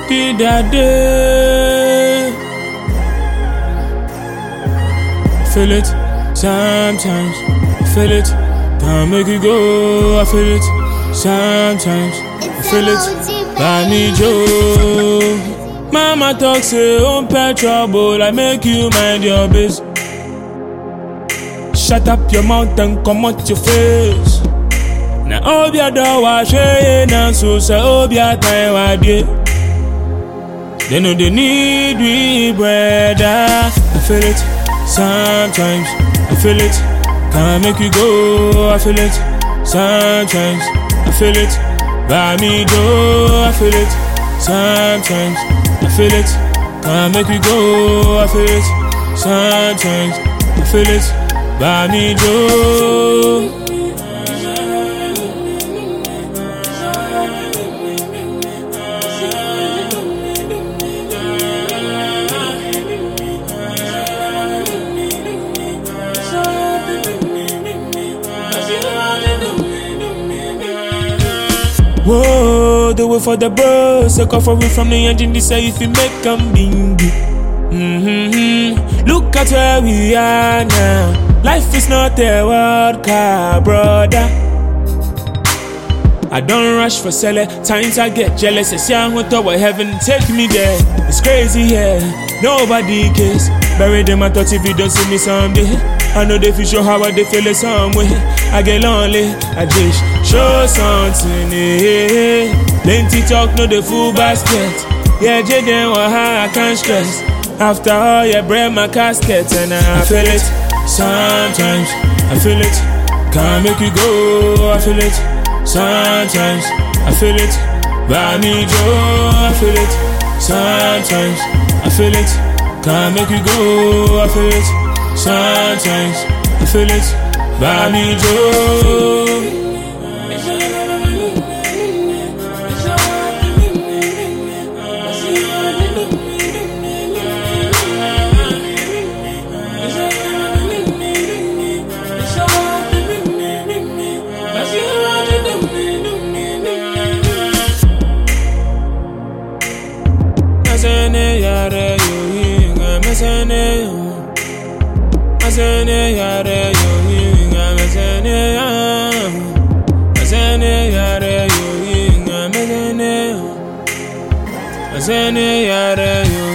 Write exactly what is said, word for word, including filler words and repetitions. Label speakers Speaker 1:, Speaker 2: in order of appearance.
Speaker 1: Did that day. Feel it sometimes. Feel it. Can't make it go. I feel it sometimes. I feel it. I need you. Mama talk say on pay trouble. I make you mind your biz. Shut up your mouth and come out your face. Now obia do wa shey na so say obia time wa dey. They know they need we brother. I feel it sometimes. I feel it. Can't make you go. I feel it sometimes. I feel it. Buy me do. I feel it sometimes. I feel it. Can't make you go. I feel it sometimes. I feel it. Buy me do. Whoa, do it for the bros. Take off away from the engine. They say if you make them bingy. Mm-hmm. Look at where we are now. Life is not a world car, brother. I don't rush for selling. Times I get jealous. I see I'm with our heaven. Take me there. It's crazy, yeah. Nobody cares. Bury them. I thought if you don't see me someday, I know they feel sure how I they feel it some way. I get lonely. I just show something. Eh. Plenty talk, no the full basket. Yeah, Jaden, what I can't stress. After all, yeah, break my casket and I, I feel it. Sometimes I feel it. Can't make you go. I feel it. Sometimes I feel it. Buy me Joe. I feel it. Sometimes I feel it. Can't make you go. I feel it. Sometimes I feel it. Buy me Joe. Masene yare yohinga masene yo. Masene yare yohinga masene yo. Masene yare yohinga masene yo. Masene yare yo.